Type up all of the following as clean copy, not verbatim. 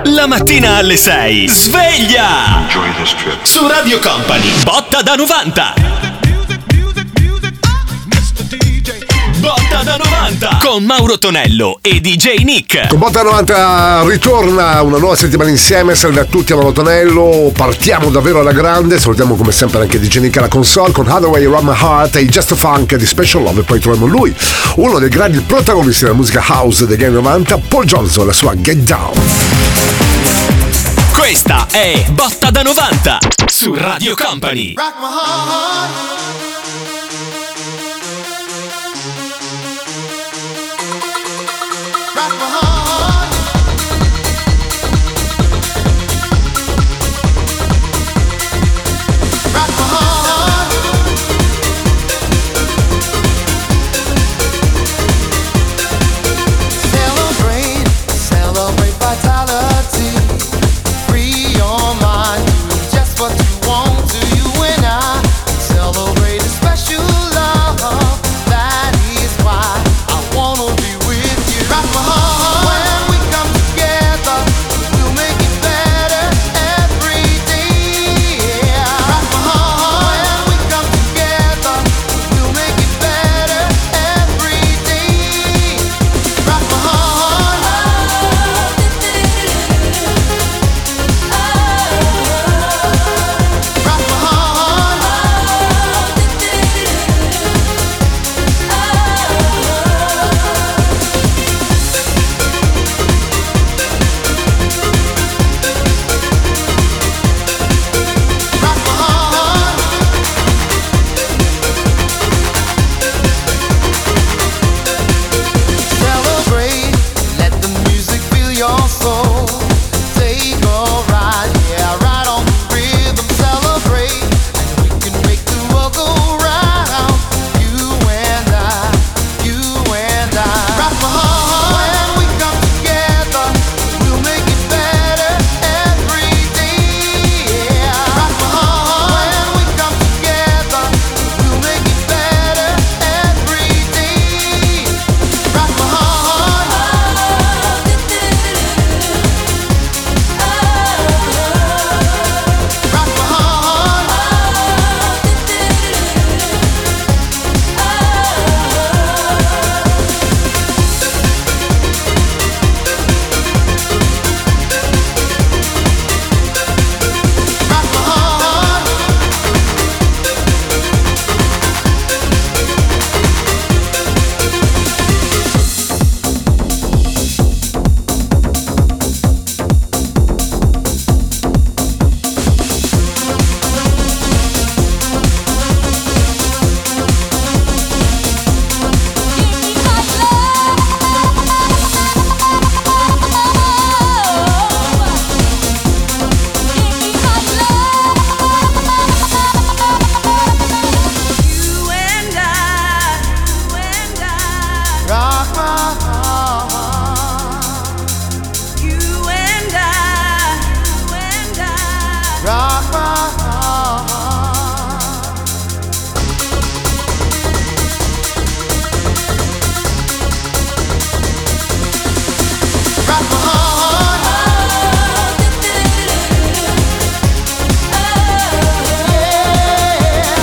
La mattina alle 6. Sveglia! Su Radio Company. Botta da 90. Botta da 90 con Mauro Tonello e DJ Nick. Con Botta da 90 ritorna una nuova settimana insieme. Salve a tutti, a Mauro Tonello. Partiamo davvero alla grande. Salutiamo come sempre anche DJ Nick alla console con Hathaway, Run My Heart e Just a Funk di Special Love. E poi troviamo lui, uno dei grandi protagonisti della musica house degli anni 90, Paul Johnson, la sua Get Down. Questa è Botta da 90 su Radio Company. Rock my heart. Rock my heart. Rock my heart. Celebrate, celebrate vitality. Free your mind, do just what you want to. You and I celebrate a special love. That is why I wanna be with you. Rock my heart. When we come together, we'll make it better every day. Yeah. Rock my heart. When we come together, we'll make it better every day. Rock my heart. Rock my heart. Rock my heart. Celebrate, let the music fill your soul. Take a ride, yeah, ride on the rhythm. Celebrate, and we can make the world go round. You and I, you and I. Rock my heart. When we come together, we'll make it better every day. Yeah. Rock my heart. When we come together, we'll make it better every day. Rock my heart. Rock my heart. Rock my heart. Rock my heart. You and I. Rock my heart. Rock my heart. Yeah.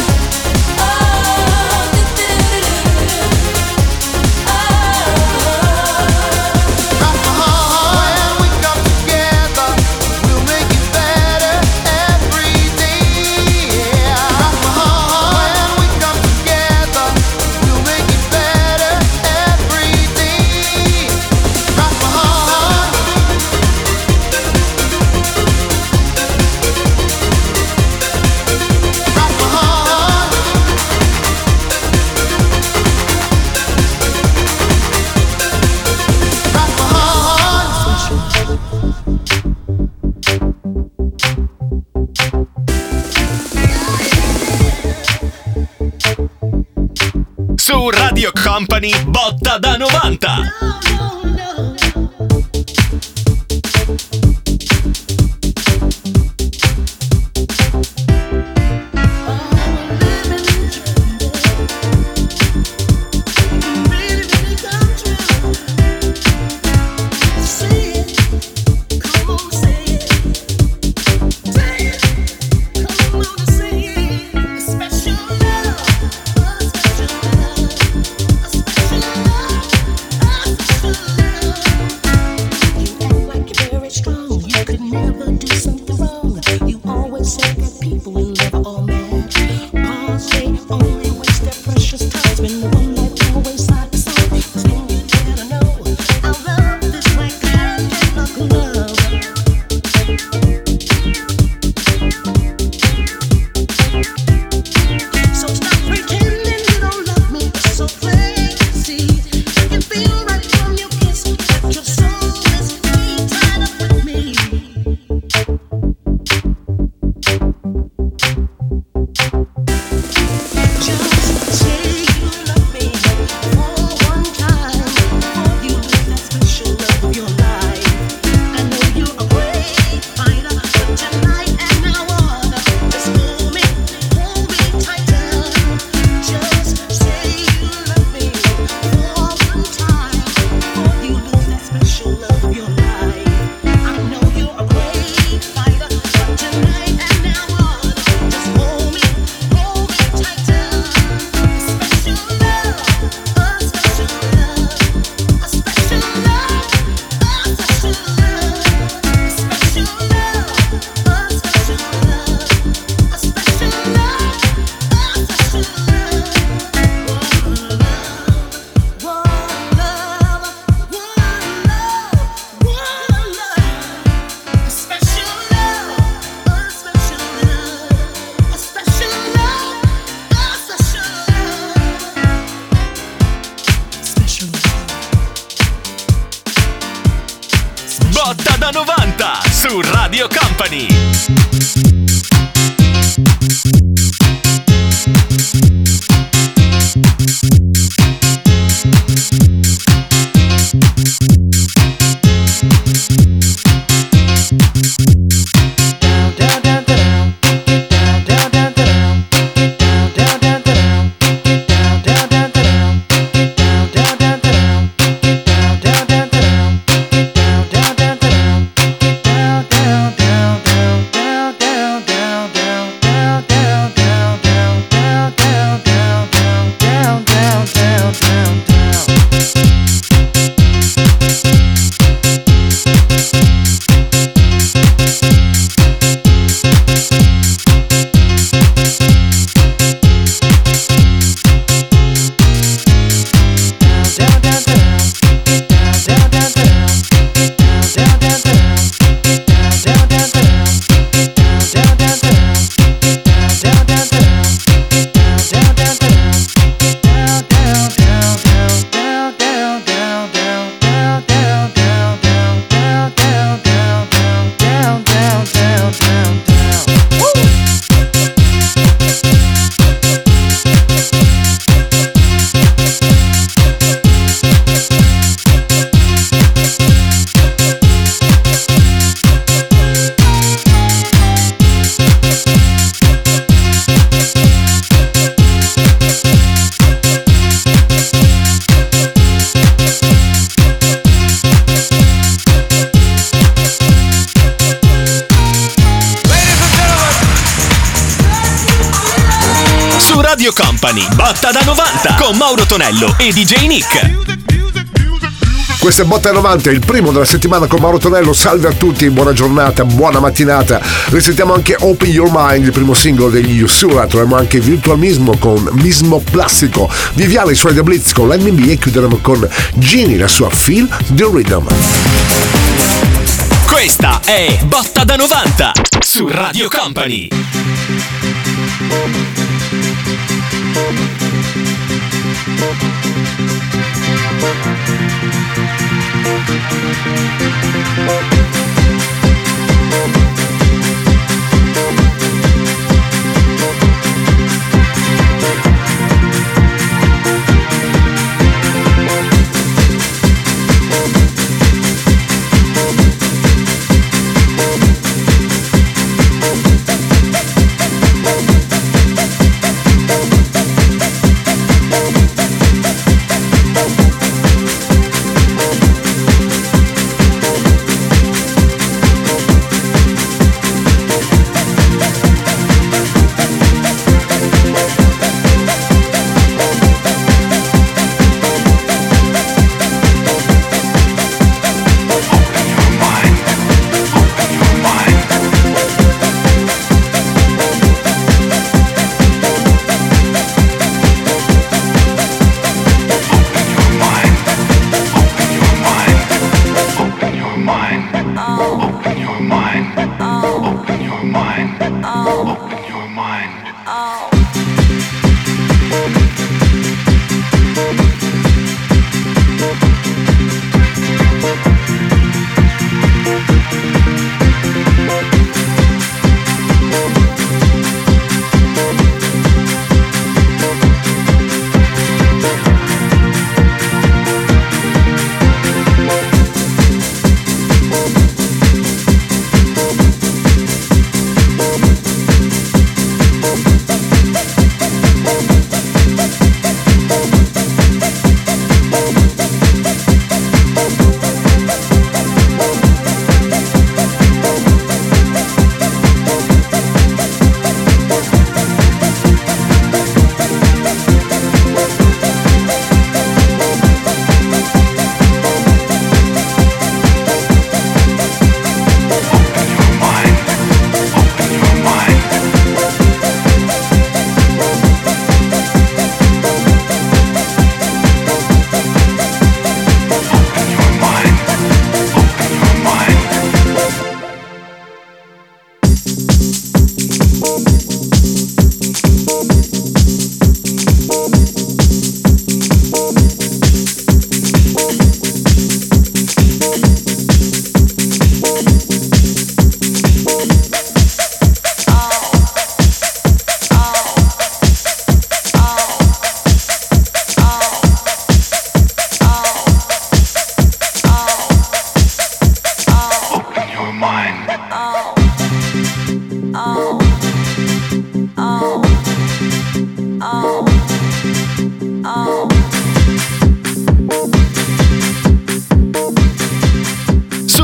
Rock my heart. When we come together, we'll make it better every day. Yeah. Rock my heart. When we come together, we'll make it better every day. Rock my heart. Rock my heart. Rock my heart. Su Radio Company. Botta da 90. Really, really come true. See it. Botta da 90 su Radio Company. Radio Company, Botta da 90 con Mauro Tonello e DJ Nick. Questa è Botta 90, il primo della settimana con Mauro Tonello. Salve a tutti, buona giornata, buona mattinata. Risentiamo anche Open Your Mind, il primo singolo degli Usura. Troviamo anche Virtualismo con Mismo Plastico, Viviale, i suoi The Blitz con l'NB e chiuderemo con Gini, la sua Feel the Rhythm. Questa è Botta da 90 su Radio Company.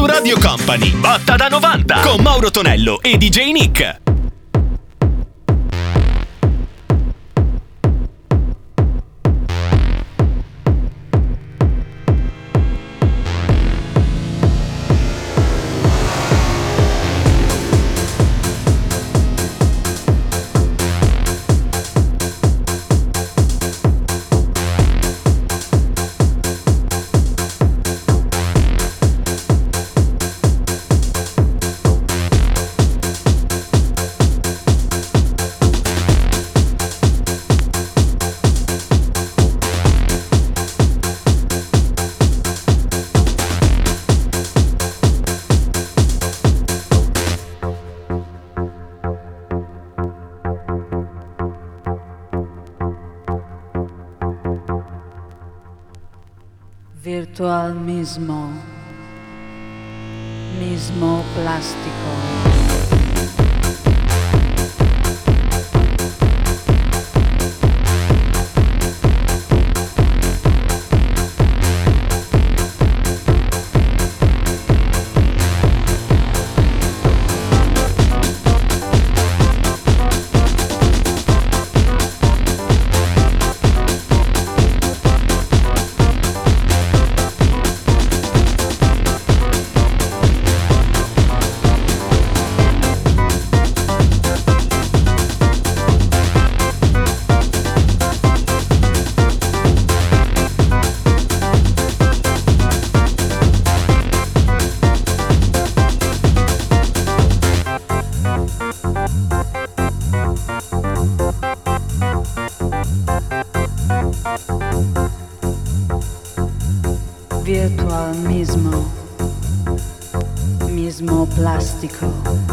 su Radio Company. Botta da 90 con Mauro Tonello e DJ Nick. Virtual mismo plástico. Virtual mismo plástico.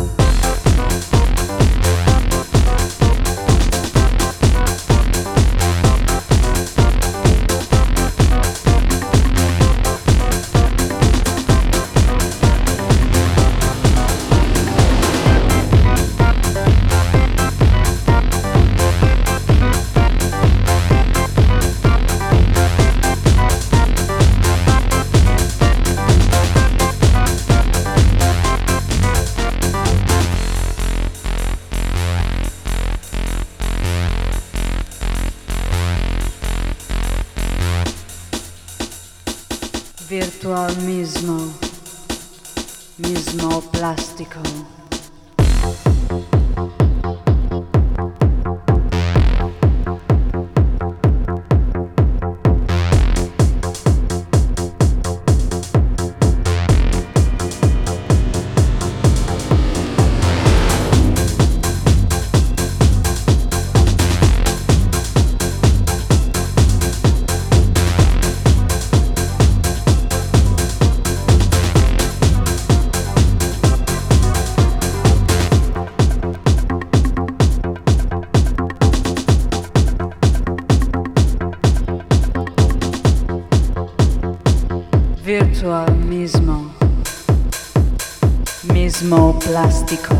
Virtual mismo plástico. Virtual mismo plástico.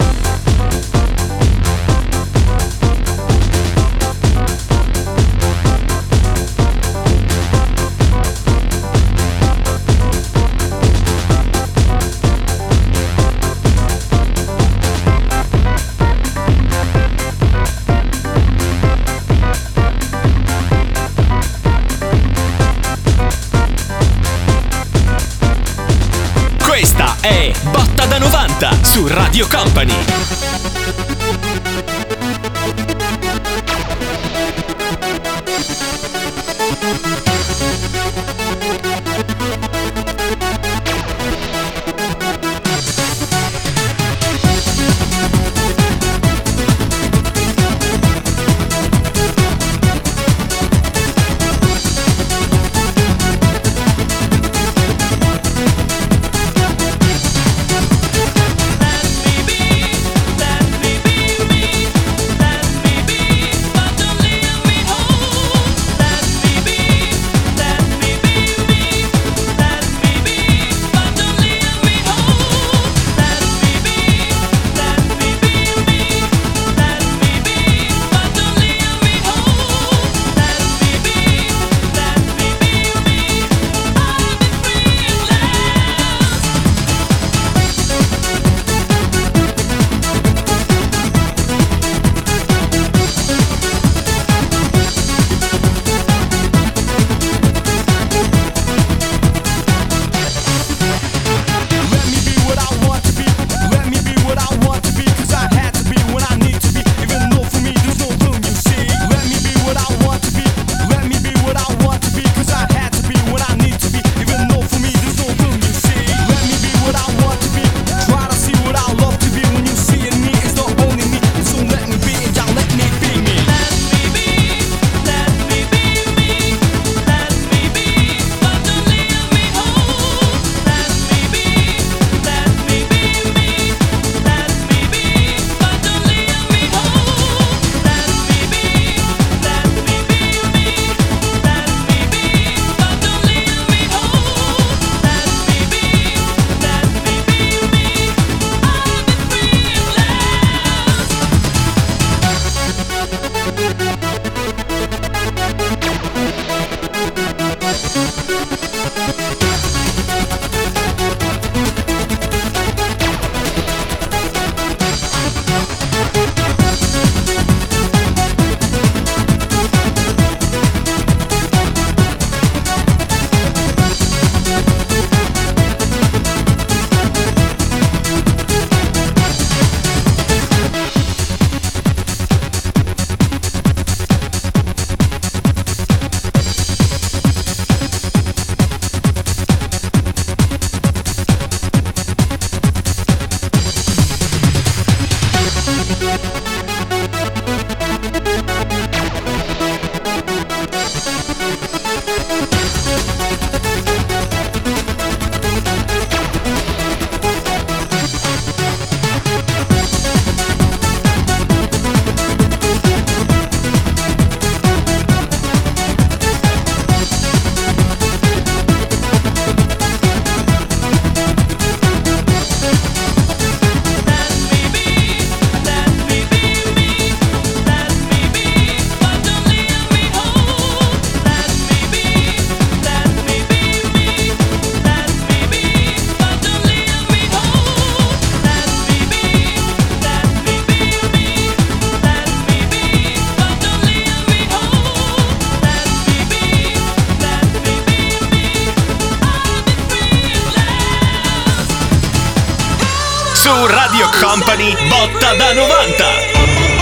Questa è Botta da 90 su Radio Company. Let me be Su Radio Company, botta da 90.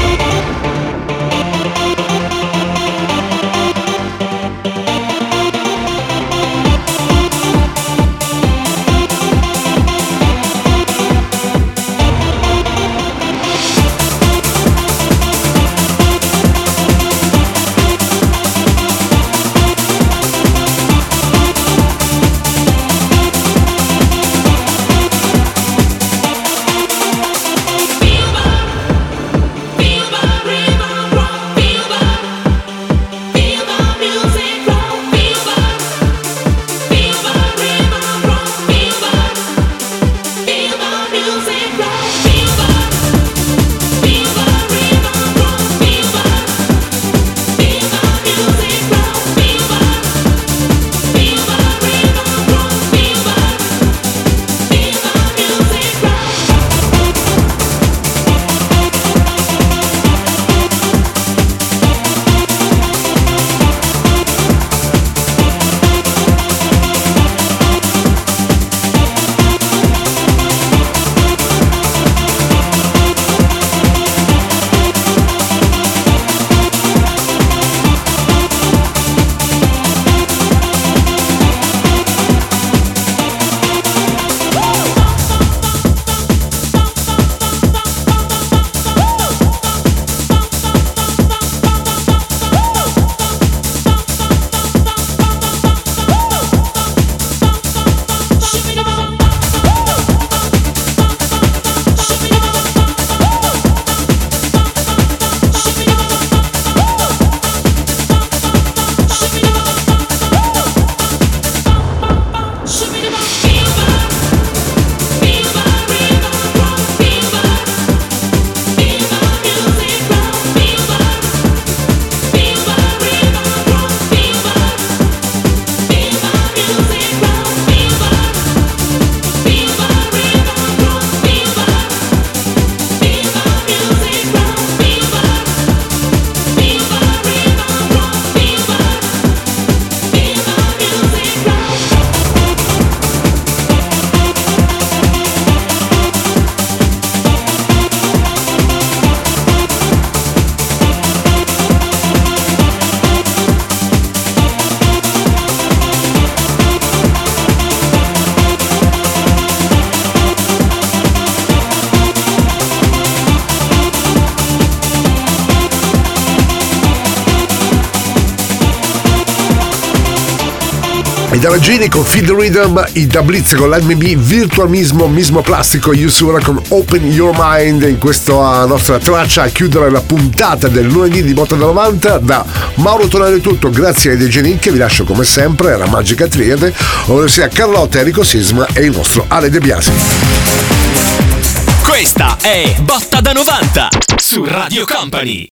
I Daragini con Feel the Rhythm, i Da Blitz con l'M&B, Virtualismo, Mismo Plastico, Yusura con Open Your Mind. In questa nostra traccia a chiudere la puntata del lunedì di Botta da 90. Da Mauro Tonello è tutto, grazie ai DJ Nick, vi lascio come sempre la magica triade, ovvero sia Carlotta, Enrico Sisma e il nostro Ale De Biasi. Questa è Botta da 90 su Radio Company.